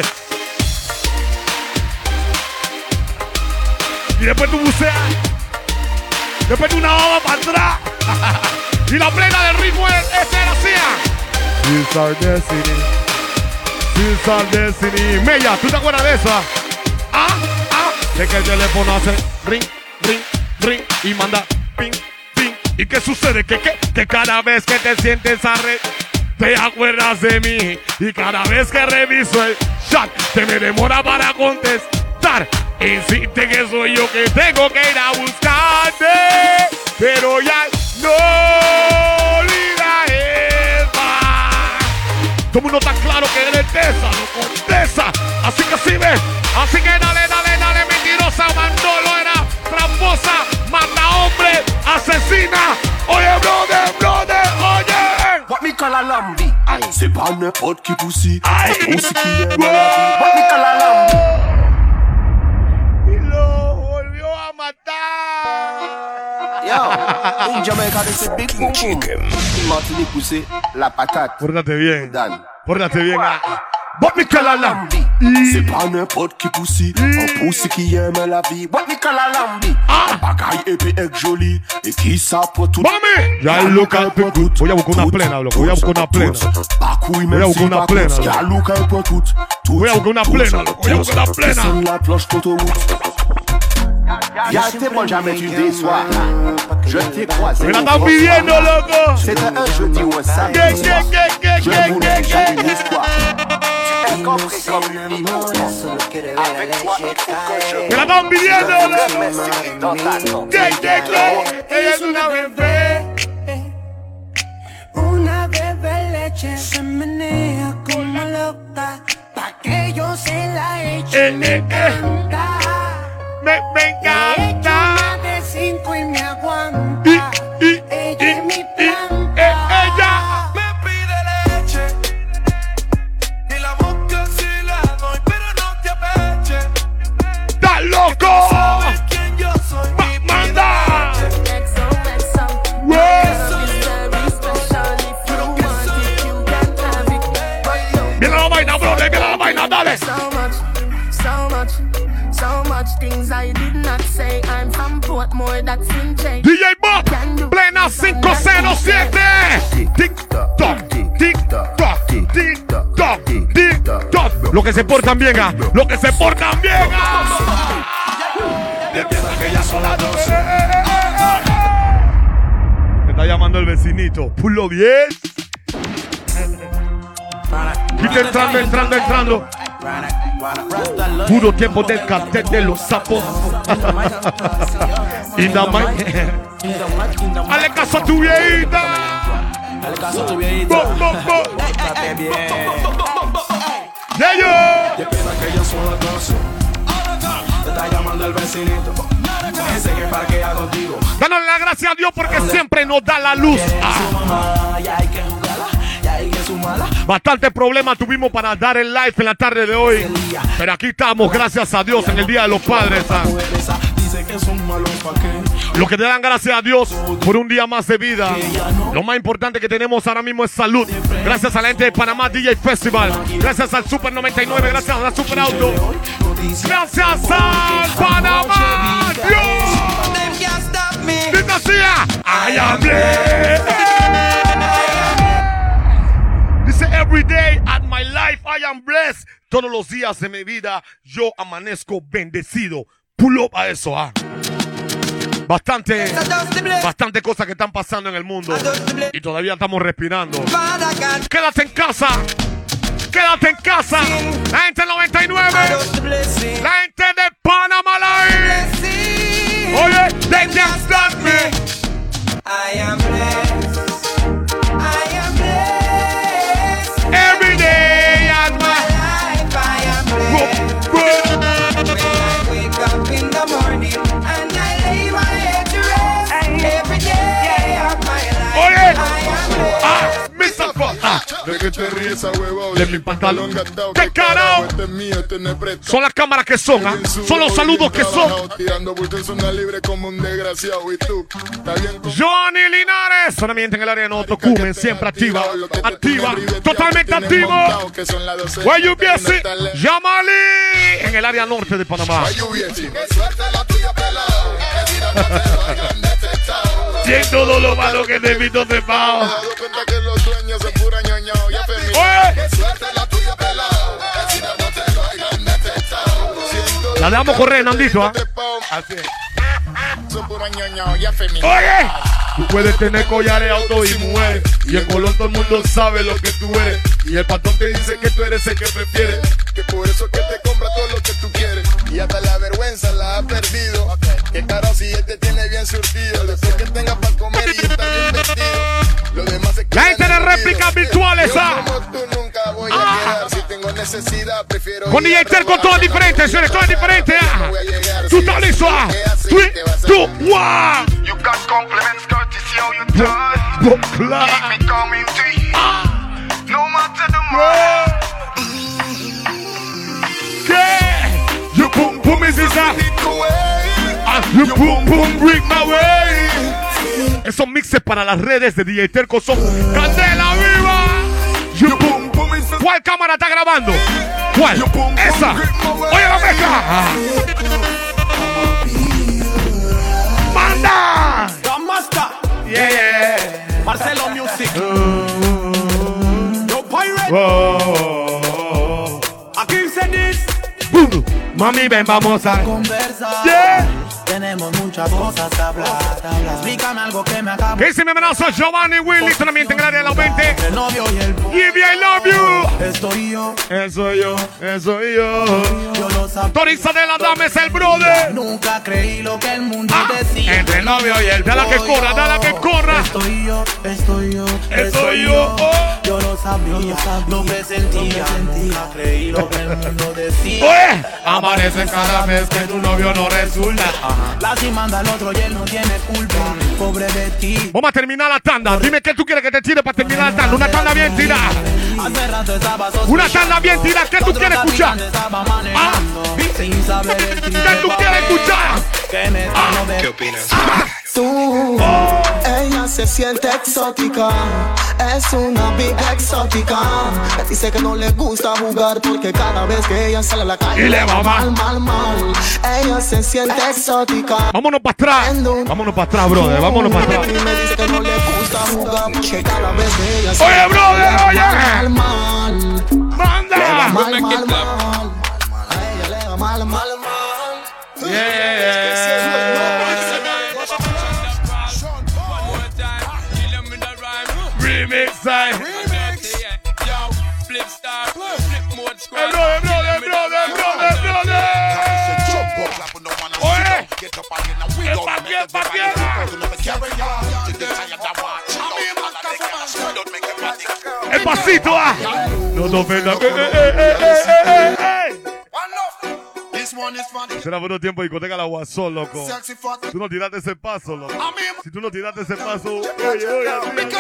Y después tú buceas. Después tú una baba para atrás. Y la plena del ritmo es, ese era así. It's our destiny. It's our destiny. Mella, ¿tú te acuerdas de eso? Ah, ah. De que el teléfono hace ring, ring, ring y manda ping, ping. ¿Y qué sucede? Que, que, que cada vez que te sientes a re... te acuerdas de mí. Y cada vez que reviso el chat, te me demora para contestar. Insiste que soy yo que tengo que ir a buscarte. Pero ya no olvida esa. Todo el mundo está claro que eres Tesa, no contesta. Así que sí ve. Así que dale, dale, dale, mentirosa. Mandolo era tramposa. Mata hombre, asesina. Oye, brother, brother, oye. What me call a lambi? C'est pas n'importe qui poussi. Poussi qui est What me call a lambi? Y lo volvió a matar. Yo, in Jamaica they say big boom boom. Martinique we say la patate. Pórtate bien. Done. Pórtate bien. Bob Nicolas Lambi. C'est pas n'importe qui poussi, un poussi qui aime la vie. Bob Nicolas Lambi. Un bagaille épais et joli, et qui ça pour tout. Mami, ya look un peu good. Voy a buscar una plena, loco. Voy a buscar una plena. Voy a buscar una plena. Ya look un peu tout. Voy a buscar una plena, loco. Voy a buscar una plena. La cloche contre Y'a tes bon, jamais tu déçois. Je t'ai croisé. Me la están pidiendo, loco. C'était un jeudi ou un samedi soir. Je voulais jamais une histoire. Tu es compris comme une histoire. Avec toi, il faut que je. Me la están pidiendo, loco. Mais c'est dans ta tête. Ella es una bebé. Una bebé leche se menea como loca. Pa' que yo se la eche. Me encanta. Me, me encanta. Ella de cinco y me aguanta. Y, y, ella y, es mi planta. Eh, ella me pide leche. Y la boca sí la doy, pero no te apeche. ¡Estás loco! ¿Sabes quién yo soy? Ma Mi ¡Manda! Viene la vaina, bro. Viene la vaina, dale. So much, so much. So much things I did not say. I'm from Portmore, that's in J. D J Bob, plena cinco cero siete. Tic toc, tic toc, tic toc, tic toc. Lo que se portan bien, ah. Lo que se portan bien, ah. Empieza que ya son las doce. Me está llamando el vecinito. Pulo diez. Quita entrando, entrando, entrando. Puro tiempo del cartel de los sapos. Y la ma- Hazle caso a tu viejita. Hazle caso a tu viejita. Bo, bo, bo. Pórtate bien. Yeah, yo. Y empieza que ya son las doce. Te está llamando el vecinito. Dice que parquea contigo. Dándole la gracia a Dios porque siempre nos da la luz. Ah. Ya hay que jugarla. Ya hay que sumarla. Bastante problema tuvimos para dar el live en la tarde de hoy. Pero aquí estamos, gracias a Dios, en el Día de los Padres. ¿Ah? Lo que te dan gracias a Dios por un día más de vida. Lo más importante que tenemos ahora mismo es salud. Gracias a la gente de Panamá D J Festival. Gracias al Super noventa y nueve. Gracias a Super Auto. Gracias al Panamá Dios. Dinastía. I am blessed. Dice, every day at my life I am blessed. Todos los días de mi vida yo amanezco bendecido. Pull up a eso, ah. Bastante, bastante cosas que están pasando en el mundo. Y todavía estamos respirando. Quédate en casa. Quédate en casa. La gente del noventa y nueve. La gente de Panamá Live. Oye, they can't stop me. I am blessed. I am blessed. Every day at my life I am blessed. When I wake up in the morning and I lay my head to rest. Every day of my life Oye. I am blessed. Ah, mister Fox. Ah. De que te ríes a huevo. De mi pantalón. ¿Qué carajo? Son las cámaras que son, ¿ah? Son los saludos que son. Tirando bulto en zona libre como un desgraciado. Y tú, está bien. Johnny Linares, solamente en el área de nosotros, Cumen, siempre activa, activa, totalmente activo. Where you be así, Yamali, en el área norte de Panamá. Siento todo lo malo que te he visto cepado. La dejamos correr, Nandito, ¿ah? Así es. Oye, tú puedes tener collares, auto y mujeres, y el color todo el mundo sabe lo que tú eres, y el patrón te dice que tú eres el que prefiere, que por eso que te compra todo lo que tú quieres, y hasta la vergüenza la ha perdido. Que caro si él te tiene bien surtido, después que tenga para comer y está bien vestido. Lo demás es que la gente de réplicas virtuales, ¿ah? Nunca voy a quedar, si tengo necesidad prefiero. Con D J Terco todo es diferente, señores, todo es diferente, ¿ah? Tú estás listo, ¿ah? three, two, one. You got compliments, courtesy, how you done. Keep me coming to you. No matter the more. Yeah. You boom boom is this, ah? You boom boom bring my way. Esos mixes para las redes de D J Terco son Candela Viva. You boom boom is ¿Cuál cámara está grabando? ¿Cuál? Esa. Oye la mezcla. ¡Manda! Yeah, yeah. Marcelo Music. Yo Pirate. Oh. Aquí se dice. Mami, ven, vamos a conversar. Yeah. Tenemos muchas cosas que hablar. Explícame algo que me acaba. ¿Qué dice mi amenazo Giovanni Willy? Solamente en el área de los veinte. El novio y el Give I love you. Estoy yo. Eso yo, eso yo. Yo lo sabía. Torisa de la dama es el brother. Nunca creí lo que el mundo Ah, decía. entre el novio y el. Dale que corra, dale que corra. Estoy yo, estoy yo. Estoy yo. Oh. Yo lo sabía, lo presentía. Nunca creí lo que el mundo decía. Oye, amanece cada vez que tu novio no resulta. La si manda al otro y él no tiene culpa. Pobre de ti. Vamos a terminar la tanda. Dime qué tú quieres que te tire para terminar la tanda. Una tanda bien tirada. Una tanda bien tirada. ¿Qué tú quieres escuchar? ¿Ah? ¿Qué tú quieres escuchar? ¿Ah? ¿Qué opinas? Ah. Tú, ella se siente exótica, es una big exótica. Dice que no le gusta jugar porque cada vez que ella sale a la calle y le va mal, mal, mal. Ella se siente exótica. Vámonos para atrás, vámonos para atrás, brother, vámonos para atrás. Y me dice que no le gusta jugar porque cada vez que ella sale oye, brother, oye, mal, mal. Manda. Le va mal, mal, mal. A ella le va mal, mal, mal. Yeah. Remix time. Yo, flip star, flip mode squad. Brother, brother, brother, brother, brother. Oye, ¿qué pa' qué, pa' qué? El pasito, ah. No te ofendas. Eh, eh, eh, eh, eh, eh, eh. Será bueno tiempo y discoteca la Guasón, loco. Tú no tiraste ese paso, loco. Si tú no tiraste ese paso, oye, oye,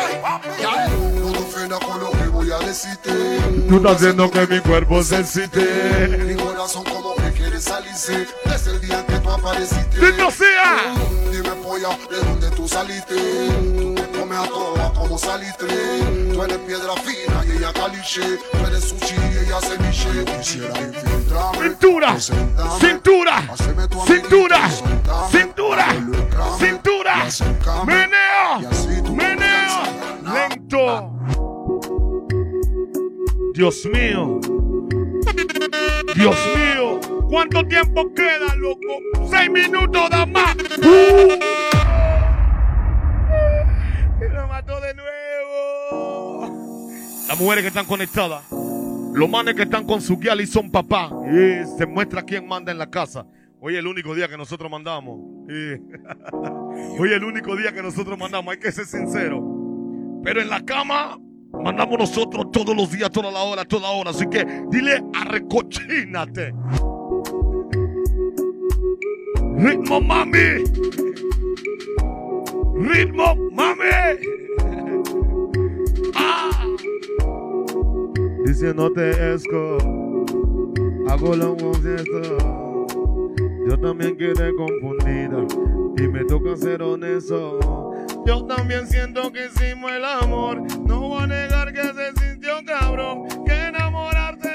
tú estás haciendo que mi cuerpo se excite. Mi corazón como que quiere salirse desde el día que tú apareciste. ¡No sea! Dime, polla, ¿de dónde tú saliste? Tú me comes a todas como salitre. Tú eres piedra fina y ella caliche. Tú eres sushi y ella ceviche. Quisiera infiltrarme. ¡Cintura! ¡Cintura! ¡Cintura! ¡Cintura! ¡Cintura! ¡Meneo! ¡Meneo! ¡Lento! Dios mío. Dios mío. ¿Cuánto tiempo queda, loco? Seis minutos nada más. Uh. Y lo mató de nuevo. Las mujeres que están conectadas. Los manes que están con su guial y son papá. Y se muestra quién manda en la casa. Hoy es el único día que nosotros mandamos. Y hoy es el único día que nosotros mandamos. Hay que ser sincero. Pero en la cama mandamos nosotros todos los días, toda la hora, toda hora. Así que dile a recochínate. Ritmo, mami. Ritmo, mami. Ah. Diciéndote esco, hago lo concierto. Yo también quedé confundida y me toca ser honesto. Yo también siento que hicimos el amor. No voy a negar que se sintió cabrón que enamorarte.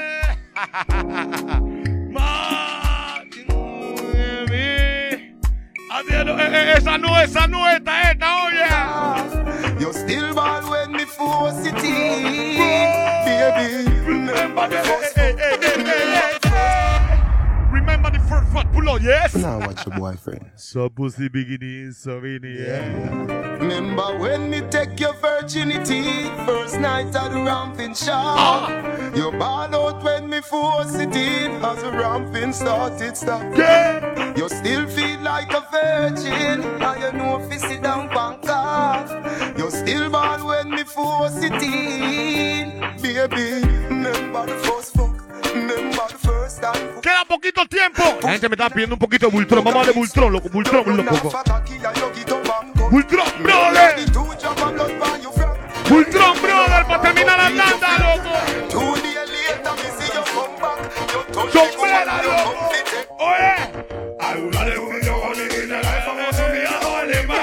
Más de mí. Haciendo, eh, eh, esa no, esa no, esta, esta, oye. You still ball when me force it in, baby. Remember the first hey, hey, hey, hey, hey. Remember the first fat pull out, yes? Now watch your boyfriend. So pussy beginning, so in the air. Remember when me take your virginity, first night at the ramping shop. Ah. You ball out when me force it in, as the ramping started stop. Yeah. You still feel like a virgin, and you know if you sit down pancart. You still ball when me force it in, baby. Remember the first fuck, remember the first time. Queda poquito tiempo. La gente me está pidiendo un poquito de Bultrón. Vamos a darle Bultrón, loco. Bultrón, loco. Bultrón, brother. Bultrón, brother, para terminar la tanda, loco. Chopera, loco. Oye. Alguna de un video con el famoso viajo alemán.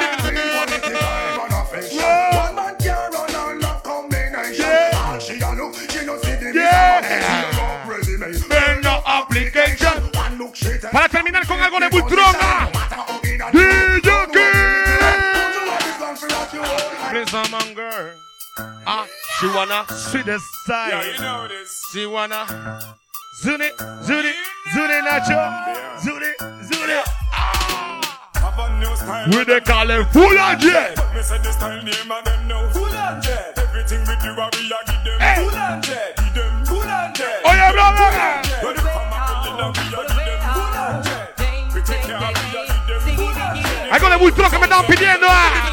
Yeah. Para terminar con algo de Bultrón. D J Please, man, girl. Ah, she wanna see the side. Yeah, you know this. She wanna Zuni, Zuni, Zuni Nacho, Zuni, Zuni. We they call it full on jet. Me say the style name and them know full on jet. Everything we do, we a give them full on jet. Give them full on jet. Oh yeah, brother. When they come up with them, we a give them full on jet. We take care of, we a give them full on jet. Hay con el Bultrón que me están pidiendo.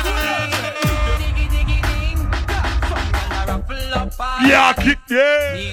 Yeah, kick, yeah.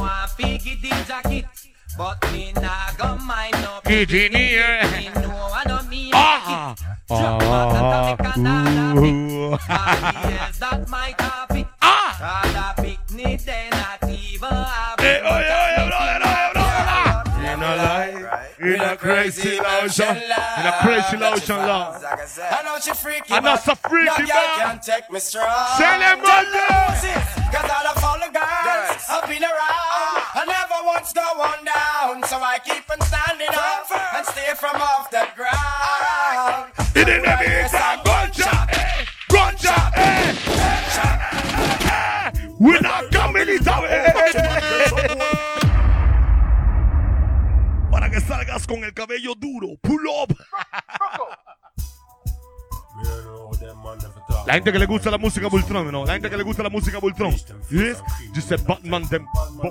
But me nah go mind no engineer. Me know I don't mean Ah, ah, ooh. yes, that my copy. Ah, the picnic they not even have. Hey, oh yeah, oh yeah, brother, oh yeah, brother. In a life, in a crazy lotion, in a crazy lotion, love. I know she freaky, I know so freaky, no girl man. can take me strong. Sell them money. Cause all of all the girls have been around. I never once go one down, so I keep on standing up and stay from off the ground. It ain't a big time, gunshot, eh, gunshot, eh, eh. We're not coming esta vez. Para que salgas con el cabello duro, pull up. La gente que le gusta la música Bultrón, no, la gente que le gusta la música Bultrón. Yes, just a Batman them.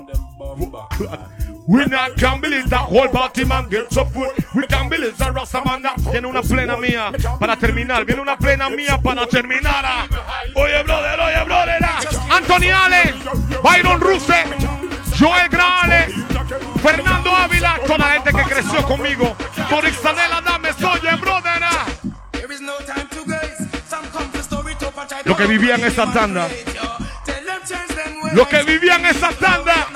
We not can believe that whole party man gets up foot. We can believe that Rastaman. Viene una plena mía para terminar. Viene una plena mía para terminar. Oye, brother, oye, brother. Anthony Allen, Byron Ruse, Joel Grale, Fernando Ávila, toda la gente que creció conmigo. Por Ixanela, dame, oye, brother. Lo que vivían esa tanda. Lo que vivían esa tanda.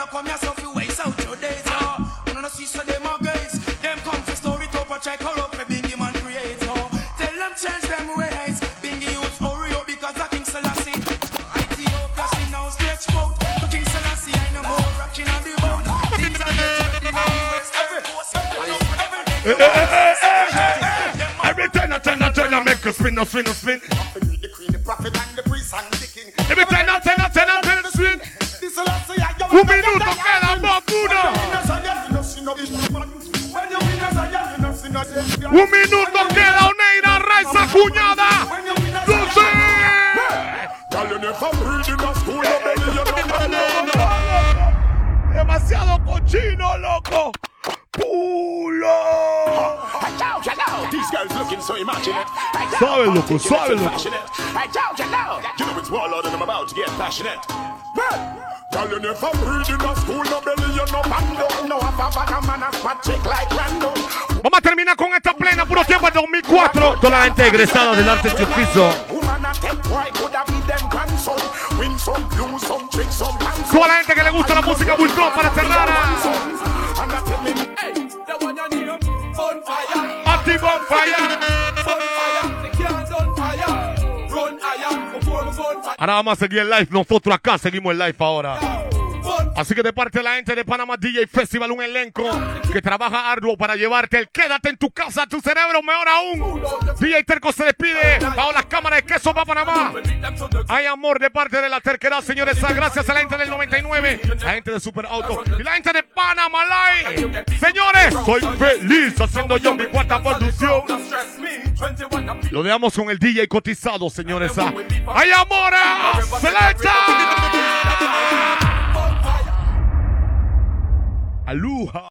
Every time I turn, I turn, I make a spin, no spin, no spin. Every time I turn, I turn, I turn, spin. Un minuto queda, Babuno. Un minuto queda, Oneira, Raiza, cuñada. Dulce. Demasiado cochino, loco. Pulo. These girls looking so imaginative. Suave, loco, suave, loco. You know it's warlord and I'm about to get passionate. Girl, you never read in the school, no belly, you no bando. No, I'm a man, a spot chick like random. Vamos a terminar con esta plena puro tiempo de dos mil cuatro. Toda la gente egresada del arte en piso. Toda la gente que le gusta la música Bultrón para cerrar. Active on fire. Ahora vamos a seguir el live. Nosotros acá seguimos el live ahora. Así que de parte de la gente de Panama D J Festival, un elenco que trabaja arduo para llevarte el quédate en tu casa, tu cerebro, mejor aún. D J Terco se despide bajo las cámaras de Queso para Panamá. Hay amor de parte de la terquedad, señores. Gracias a la gente del noventa y nueve, la gente de Super Auto y la gente de Panama Live. Señores, soy feliz haciendo yo mi cuarta producción. Lo dejamos con el D J cotizado, señores. Hay amor, selecta. Aloha.